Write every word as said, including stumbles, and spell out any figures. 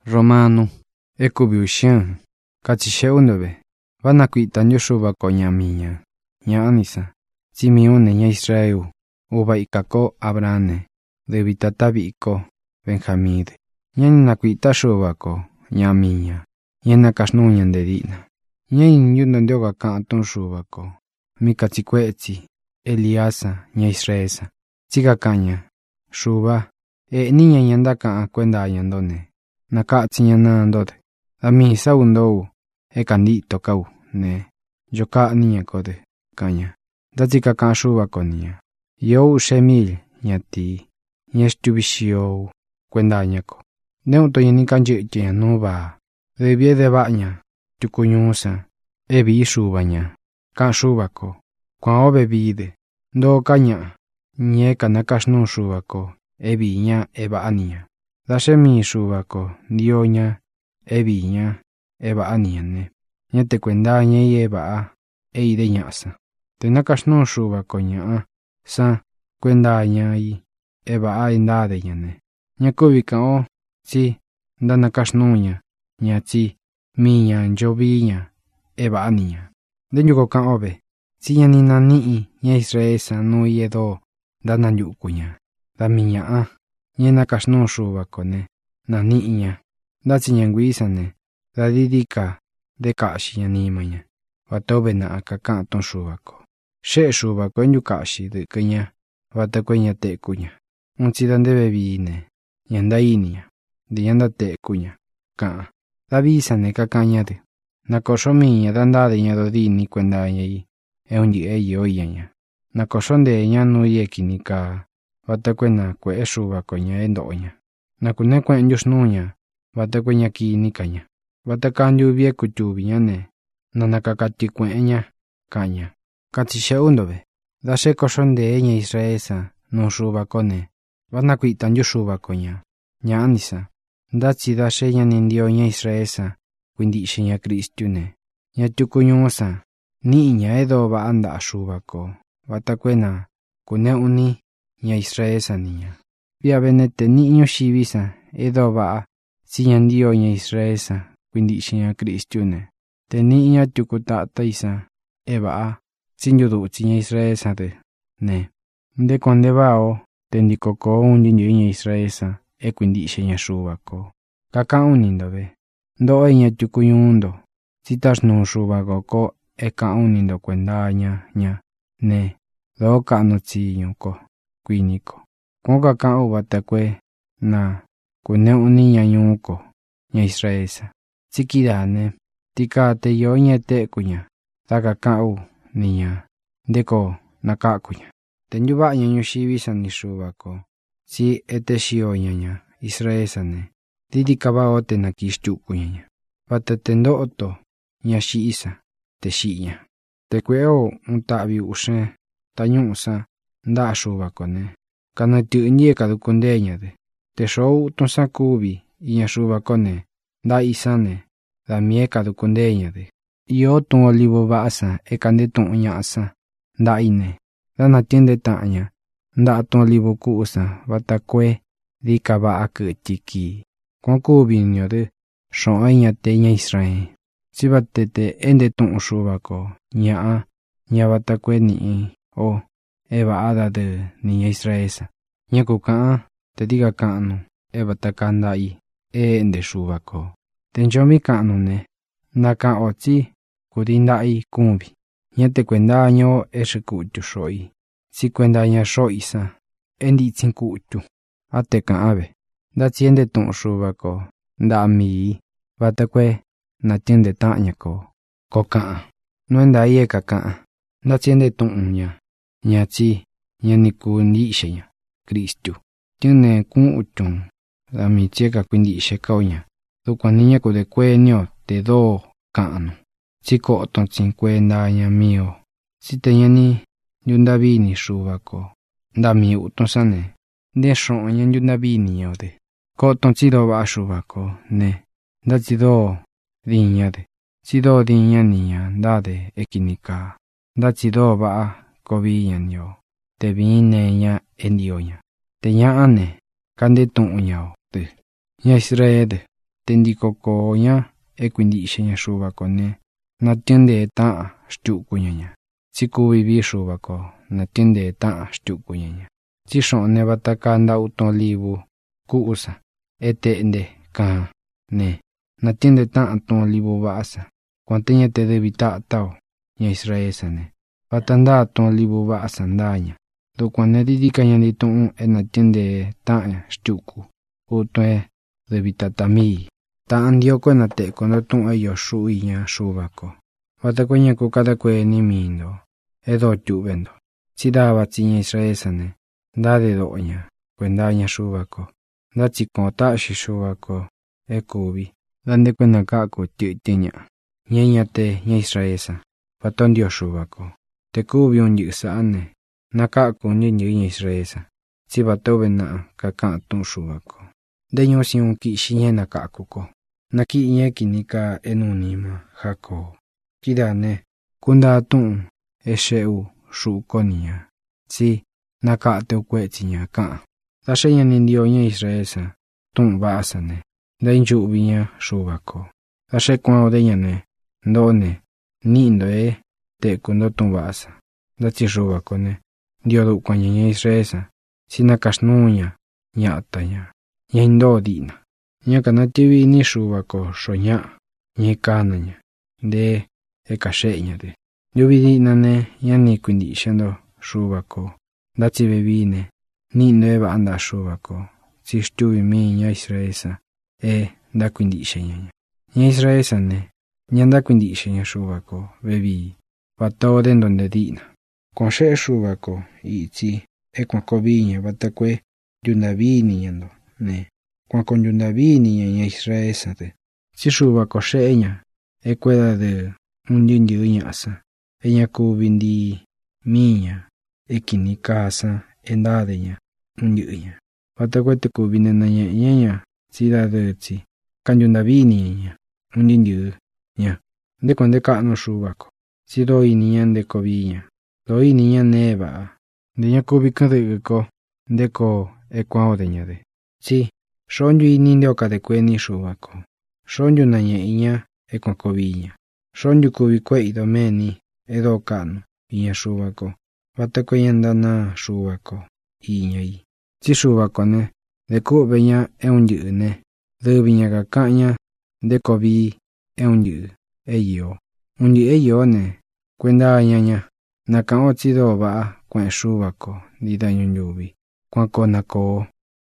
Romano, ekubiushan, kachisheunobe, vana kuitanyo shuba koña miña, ña anisa, chimione ña Israel, uba ikako Abrane, de vitatabi iko, Benjamide, ñani nakuita shuba ko, ña miña, ñana kasnuñan de dina, ñani yundo ndioga kanton shuba ko, mika chikwechi, Eliasa, ña Israesa, chiga kaña, shuba, e niña ñanda ka kwenda yandone. Naka tsiñana ndode. Ami sau ndou. E kandito kau. Ne. Yoka niña kode. Kaña. Datika kan shuba konia. Yo shemil. Ñati. Ñestubishio. Kwenda ñako. Neuto yini kanji tia no ba. De bie de baña. Tukuñusa. E bi shuba ña. Kan shuba ko. Kwa obe bide. Ndo kaña. Nye kanakashnu shuba ko. E bi ña e ba ania. Dashe mi shubako, dioña, ebiña, eba aniane. Ña te cuenda ña y eba e ide ñasa. Te nakashno shubako ña sa cuenda ña y eba a indade ñane. Ña kubika o, si, da nakashno ña, ña si, miña, njobiña, eba ania. Den yuko kan obe, si ña ni nani ña Israesa no y edo, da nanyuku ña, da miña a. Ñena kashno shuba kone, na niña, da chiñanguisa ne, da didika, de kashi ñanimaña, watobe na akakan ton shuba ko. She shuba ko en yukashi de kenya, watakueña te kuña, un chidan de bebine, ñanda inia, de yanda te kuña, ka, da visa ne kakaña de, na koshomiña danda de ña dodini cuenda ña e un ye e oyaña, na koshonde ña no yeki ka. Watakuena kwe shuba koña endoña. Nakune kwen yusnuña. Watakueña ki nikaña. Watakanyu vie kutubiña ne. Nanakakati kweña. Kaña. Kachisheundobe. Dashe koshonde eña Israesa. No shuba kone. Wanakuitan yu shuba koña. Ña anisa. Dachi dashe ña nindio ña Israesa. Quindishe ña Cristiune. Ña tukuñuosa. Niña edo ba anda shuba ko. Watakuena. Kune uni. Ña Israesa niña. Pia benete niño shibisa, edo ba, si ñandio ña Israesa, quindi ña Cristiune. Te niña tukutata isa, eba, si yuduchi ña Israesa de, ne. De conde bao, tendikoko un ña Israesa, e quindi ña shubako. Kaka unindobe. Do e ña tukuyundo, si tas no shubako, e ka unindo cuendaña, ña, ne. Do ka no chiyoko. Kuiniko. Konga kan uba takwe na kune uni ña ñuko ña Israesa. Tsikidane. Tika te yo ña te kuña. Taka kan u niña. Deko naka kuña. Tenyuba ña ñushibisa ni shubako. Si ete shio ña ña Israesa ne. Didi kaba ote na kishtu kuña ña. Bata tendo oto ña shiisa. Te shiña. Te kweo un tabi ushe. Tañusa. Nda shuba kone. Kana tu nye kadu kundeña de. Te shou tonsa kubi. Iña shuba kone. Da isane. Da mie kadu kundeña de. Iyo tun olivo basa. E kande tun ñasa. Da ine. Da na tiende taña. Da tun olivo kuusa. Bata kwe. Di kaba aku tiki. Kon kubi nyo de. Shon aña te ña Israel. Si bate te ende tun shuba ko. Ña. Ña bata kwe ni. O. Eba ada de niña Israesa. Ña kukaan, te diga kaanu, eba takanda i, e ende shubako. Tenchomi kaanu ne, naka ochi, kudinda i kumbi. Ña te cuenda año e shikutu shoi. Si cuenda ña shoi sa, endi tsinkutu. Ate kaabe, da tiende tun shubako, da mi, batakwe, na tiende taña ko. Ko kaan, nuenda i e kakaan, da tiende tun ña. Ña chi, ña ni kundishe ña, Cristo. Tiene kun utun, la mi chieka kundishe kauña. Tu kwa niña kude kwe nyo te do kaanu. Chiko oton cincuenta ña mio. Si te ña ni yunda vini shubako. Da mi utun sane. De shon ña yunda vini yode. Ko oton chido ba shubako, ne. Da chido diña de. Chido diña niña, da de ekinika. Da chido ba kobiyan yo, te vine ña endioña, te ña ane, kande tun ñao, te, ña Israel de, tendi coco ña e quindi xeña xuba cone na tiende ta stu kuña chi ku vivi xuba ko na tiende ta stu kuña chi shone bataka nda uton libu ku usa e tende ka ne na tiende ta ton libu basa cuanteña te debita tao ña Israel sane batanda ton libu basa ndaña do cuando dedica ña ni ton e na tiende ta stu ku uto e debita tami ta andio ko na te ko no ton e yo shu ña xuba ko bata ko ña ko kada kue ni mindo e do tu vendo chi daba chi ña Israel sane da de do ña cuenda ña xuba ko da chi ko ta shi xuba ko e kubi dande cuenda ka ko ti tiña ña ña te ña Israel sa paton dio xuba ko te kubi un yu sa ane na ka ko ni ni ña Israel sa chi bato bena ka ka ton xuba ko de ño si un ki shi ña na ka ko ko na ki ña ki ni ka enunima jako kidane kunda ton e sheu shu ko niya chi na ka te kwe chi ña ka ta she ña ni dio ña Israel sa ton ba sa ne da inju bi ña xuba ko ta she kwa de ña ne ndo ne ni ndo e te kundo ton ba sa da chi xuba ko ne dio do kwa ña Israel sa si na kashnu ña ña ta ña ña ndo di na ña ka na ti vi ni xuba ko sho ña ña ka na ña de e ka she ña de yo vi di na ne ña ni kuindi shendo xuba ko da chi be vi ne ni ndo e ba anda xuba ko si stu mi ña Israel sa e da kuindi she ña ña Israel sa ne ña da kuindi she ña xuba ko be vi pa to de donde di na con she xuba ko i chi e kwa ko vi ña ba ta kue yunda vi ni ña ndo ne kwa con yunda vi ni ña ña Israel sa de chi xuba ko she ña e cueda de un yin yu ña sa e ña ku bindi mi ña e kini casa e nda de ña un yu ña ba ta kue te ku binde na ña ña ña chi da de chi kan yunda vi ni ña un yin yu ña de cuando ka no xuba ko chi do i ni ña de ko vi ña do i ni ña ne ba de ña ku bi ka de ko de ko e kwa de ña de chi shon yu ni ndio ka de kue ni xuba ko shon yu na ña ña e kwa ko vi ña shon yu ku bi kue i do me ni e do ka no i ña xuba ko ba ta ko ña nda na xuba ko i ña i chi xuba ko ne de ku be ña e un yu ne de bi ña ka ka ña de ko vi e un yu e yo un yu e yo ne cuenda ña ña na ka o chi do ba kwa xuba ko di da nyu yu bi kwa ko na ko